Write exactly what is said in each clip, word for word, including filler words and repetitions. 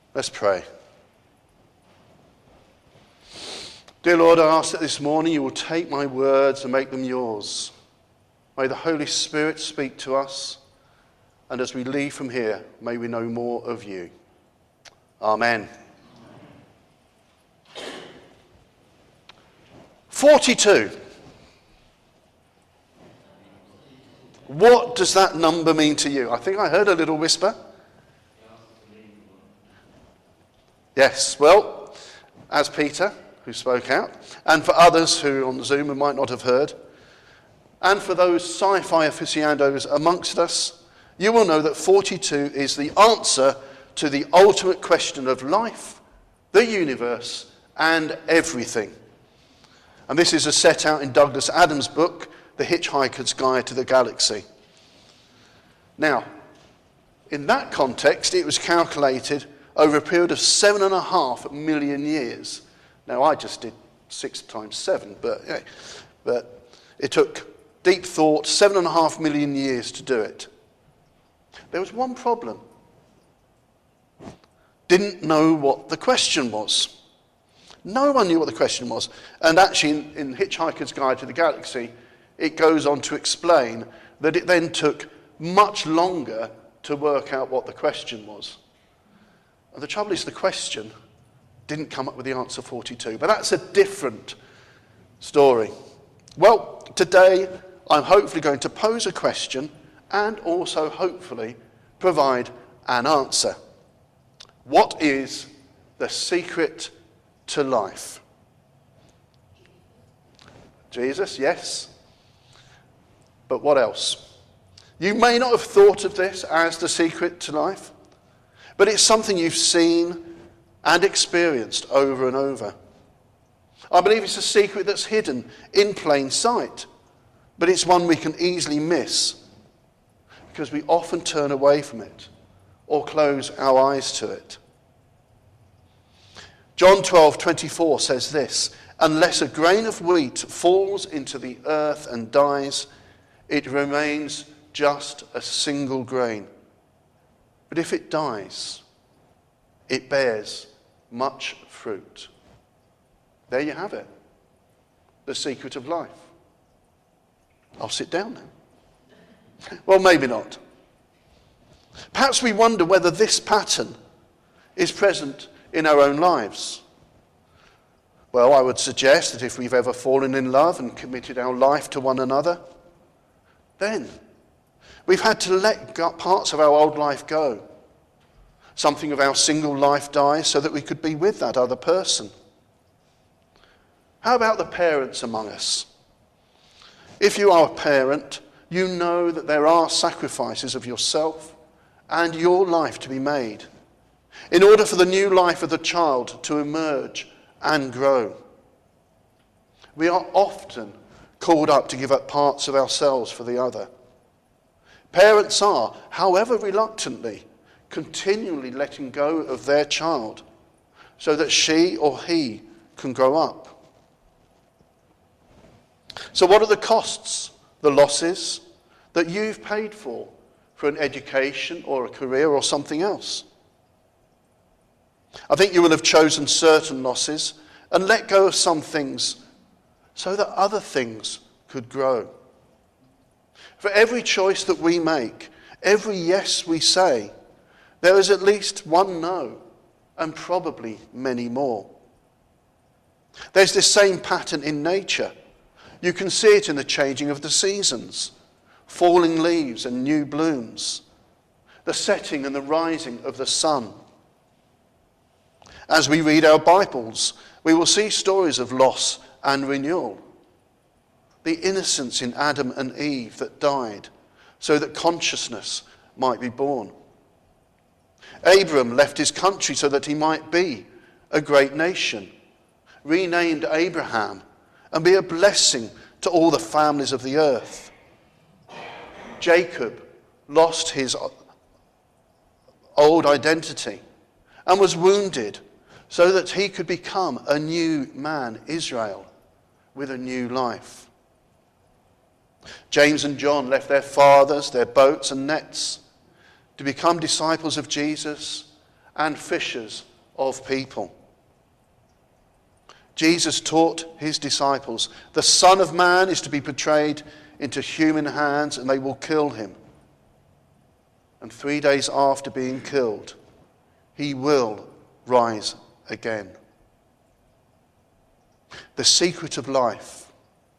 Let's pray. Dear Lord, I ask that this morning you will take my words and make them yours. May the Holy Spirit speak to us, and as we leave from here, may we know more of you. Amen. forty-two. What does that number mean to you? I think I heard a little whisper. Yes, well, as Peter, who spoke out, and for others who on Zoom who might not have heard, and for those sci-fi aficionados amongst us, you will know that forty-two is the answer to the ultimate question of life, the universe, and everything. And this is as set out in Douglas Adams' book, The Hitchhiker's Guide to the Galaxy. Now, in that context, it was calculated over a period of seven and a half million years. Now, I just did six times seven, but, yeah, but it took deep thought, seven and a half million years to do it. There was one problem. Didn't know what the question was. No one knew what the question was. And actually, in, in Hitchhiker's Guide to the Galaxy, it goes on to explain that it then took much longer to work out what the question was. And the trouble is, the question didn't come up with the answer forty-two. But that's a different story. Well, today, I'm hopefully going to pose a question and also, hopefully, provide an answer. What is the secret to life? Jesus, yes. But what else? You may not have thought of this as the secret to life, but it's something you've seen and experienced over and over. I believe it's a secret that's hidden in plain sight, but it's one we can easily miss because we often turn away from it or close our eyes to it. John twelve twenty-four says this, "Unless a grain of wheat falls into the earth and dies, it remains just a single grain. But if it dies, it bears much fruit." There you have it. The secret of life. I'll sit down now. Well, maybe not. Perhaps we wonder whether this pattern is present in our own lives. Well, I would suggest that if we've ever fallen in love and committed our life to one another, then we've had to let parts of our old life go. Something of our single life dies so that we could be with that other person. How about the parents among us? If you are a parent, you know that there are sacrifices of yourself and your life to be made in order for the new life of the child to emerge and grow. We are often called up to give up parts of ourselves for the other. Parents are, however reluctantly, continually letting go of their child so that she or he can grow up. So what are the costs, the losses that you've paid for, for an education or a career or something else? I think you will have chosen certain losses and let go of some things so that other things could grow. For every choice that we make, every yes we say, there is at least one no, and probably many more. There's this same pattern in nature. You can see it in the changing of the seasons, falling leaves and new blooms, the setting and the rising of the sun. As we read our Bibles, we will see stories of loss and renewal. The innocence in Adam and Eve that died so that consciousness might be born. Abram left his country so that he might be a great nation, renamed Abraham, and be a blessing to all the families of the earth. Jacob lost his old identity and was wounded so that he could become a new man, Israel, with a new life. James and John left their fathers, their boats and nets to become disciples of Jesus and fishers of people. Jesus taught his disciples, the Son of Man is to be betrayed into human hands and they will kill him. And three days after being killed, he will rise again. The secret of life.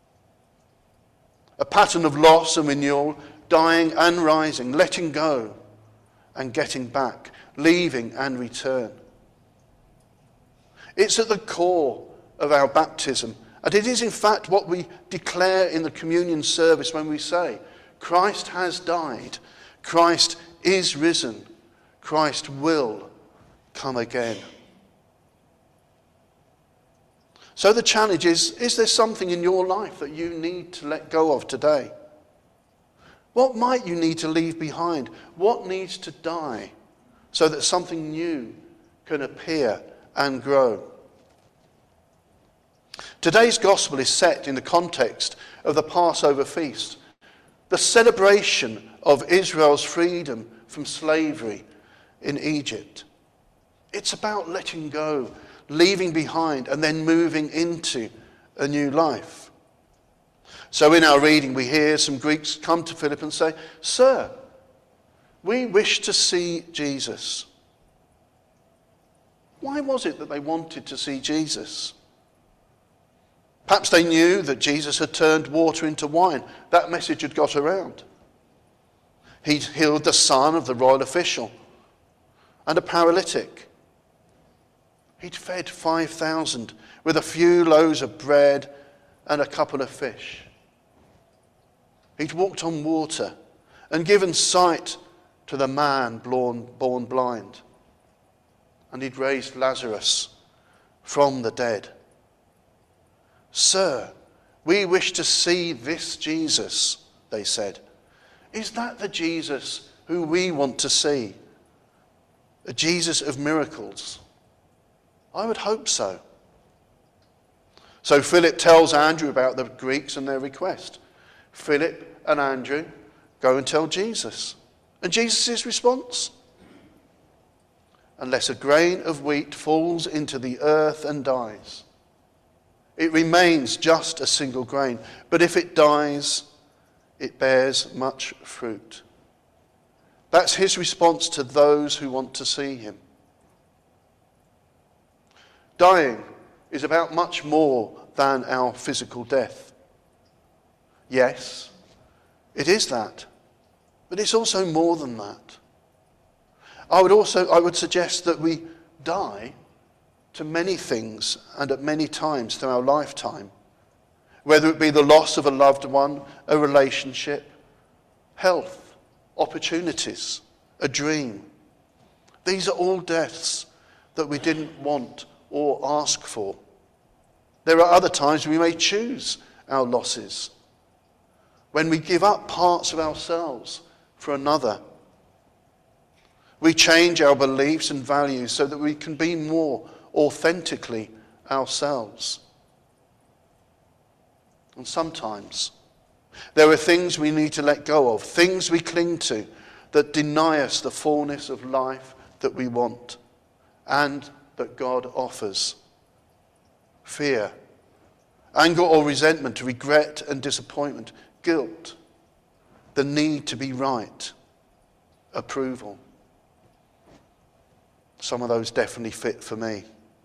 A pattern of loss and renewal, dying and rising, letting go and getting back, leaving and return. It's at the core of our baptism. And it is in fact what we declare in the communion service when we say, Christ has died, Christ is risen, Christ will come again. So the challenge is, is there something in your life that you need to let go of today? What might you need to leave behind? What needs to die so that something new can appear and grow? Today's gospel is set in the context of the Passover feast, the celebration of Israel's freedom from slavery in Egypt. It's about letting go, leaving behind, and then moving into a new life. So in our reading, we hear some Greeks come to Philip and say, "Sir, we wish to see Jesus." Why was it that they wanted to see Jesus? Perhaps they knew that Jesus had turned water into wine. That message had got around. He'd healed the son of the royal official and a paralytic. He'd fed five thousand with a few loaves of bread and a couple of fish. He'd walked on water and given sight to the man born, born blind. And he'd raised Lazarus from the dead. "Sir, we wish to see this Jesus," they said. "Is that the Jesus who we want to see? A Jesus of miracles?" I would hope so. So Philip tells Andrew about the Greeks and their request. Philip and Andrew go and tell Jesus. And Jesus' response? "Unless a grain of wheat falls into the earth and dies, it remains just a single grain. But if it dies, it bears much fruit." That's his response to those who want to see him. Dying is about much more than our physical death. Yes, it is that. But it's also more than that. I would also, I would suggest that we die to many things and at many times through our lifetime, whether it be the loss of a loved one, a relationship, health, opportunities, a dream. These are all deaths that we didn't want or ask for. There are other times we may choose our losses, when we give up parts of ourselves for another. We change our beliefs and values so that we can be more authentically ourselves. And sometimes there are things we need to let go of, things we cling to that deny us the fullness of life that we want and that God offers. Fear, anger or resentment, regret and disappointment, guilt, the need to be right, approval. Some of those definitely fit for me.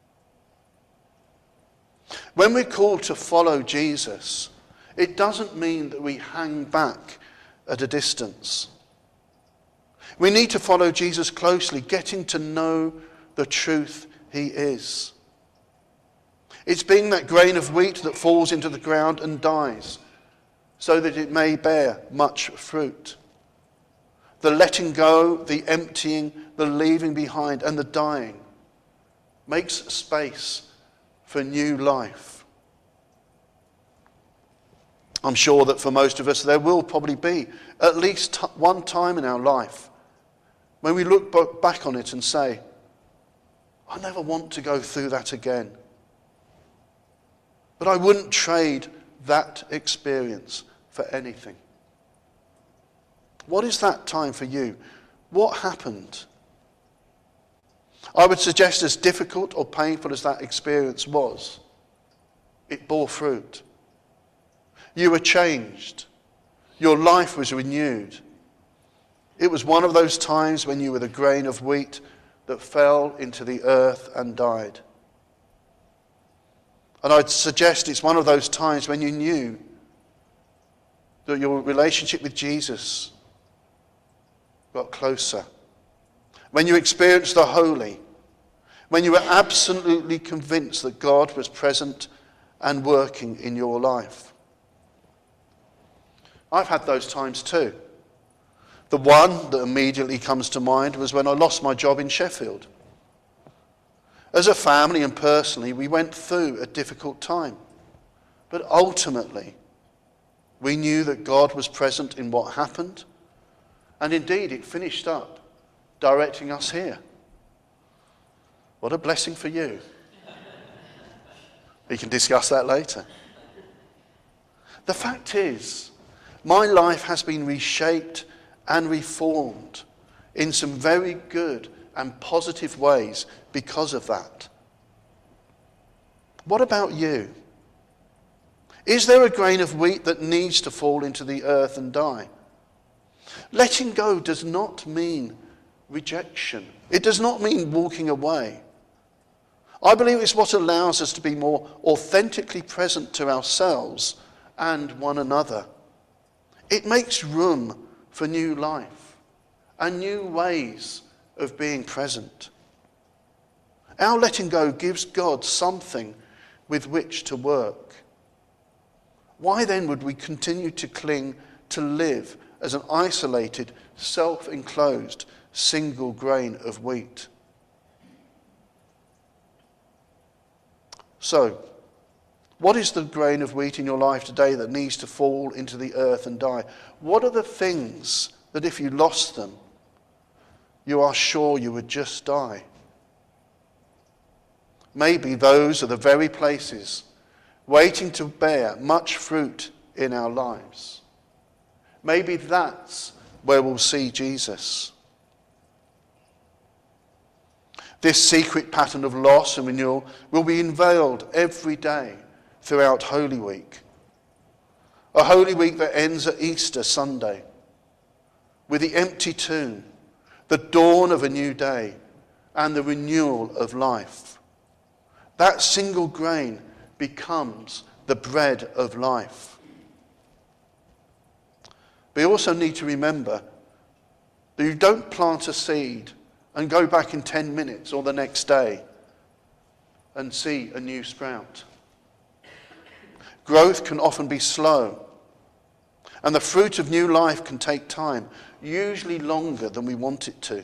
When we're called to follow Jesus, it doesn't mean that we hang back at a distance. We need to follow Jesus closely, getting to know the truth he is. It's being that grain of wheat that falls into the ground and dies, so that it may bear much fruit. The letting go, the emptying, the leaving behind, and the dying makes space for new life. I'm sure that for most of us there will probably be at least t- one time in our life when we look b- back on it and say, I never want to go through that again. But I wouldn't trade that experience for anything. What is that time for you? What happened? I would suggest, as difficult or painful as that experience was, it bore fruit. You were changed. Your life was renewed. It was one of those times when you were the grain of wheat that fell into the earth and died. And I'd suggest it's one of those times when you knew that your relationship with Jesus got closer. When you experienced the holy. When you were absolutely convinced that God was present and working in your life. I've had those times too. The one that immediately comes to mind was when I lost my job in Sheffield. As a family and personally, we went through a difficult time. But ultimately, we knew that God was present in what happened. And indeed, it finished up directing us here. What a blessing for you. We can discuss that later. The fact is, my life has been reshaped and reformed in some very good and positive ways because of that. What about you? Is there a grain of wheat that needs to fall into the earth and die? Letting go does not mean rejection. It does not mean walking away. I believe it's what allows us to be more authentically present to ourselves and one another. It makes room for new life and new ways of being present. Our letting go gives God something with which to work. Why then would we continue to cling to live as an isolated, self-enclosed, single grain of wheat? So, what is the grain of wheat in your life today that needs to fall into the earth and die? What are the things that if you lost them, you are sure you would just die? Maybe those are the very places waiting to bear much fruit in our lives. Maybe that's where we'll see Jesus. This secret pattern of loss and renewal will be unveiled every day throughout Holy Week. A Holy Week that ends at Easter Sunday with the empty tomb, the dawn of a new day, and the renewal of life. That single grain becomes the bread of life. But you also need to remember that you don't plant a seed and go back in ten minutes or the next day and see a new sprout. Growth can often be slow, and the fruit of new life can take time, usually longer than we want it to.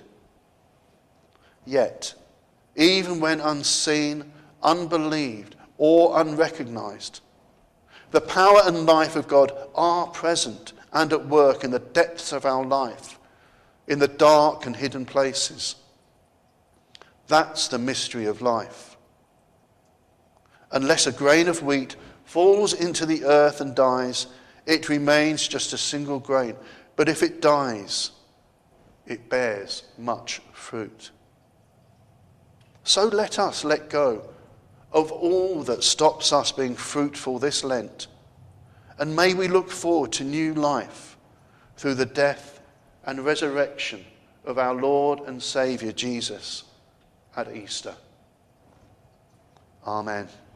Yet, even when unseen, unbelieved, or unrecognized, the power and life of God are present and at work in the depths of our life, in the dark and hidden places. That's the mystery of life. Unless a grain of wheat falls into the earth and dies, it remains just a single grain. But if it dies, it bears much fruit. So let us let go of all that stops us being fruitful this Lent. And may we look forward to new life through the death and resurrection of our Lord and Saviour Jesus at Easter. Amen.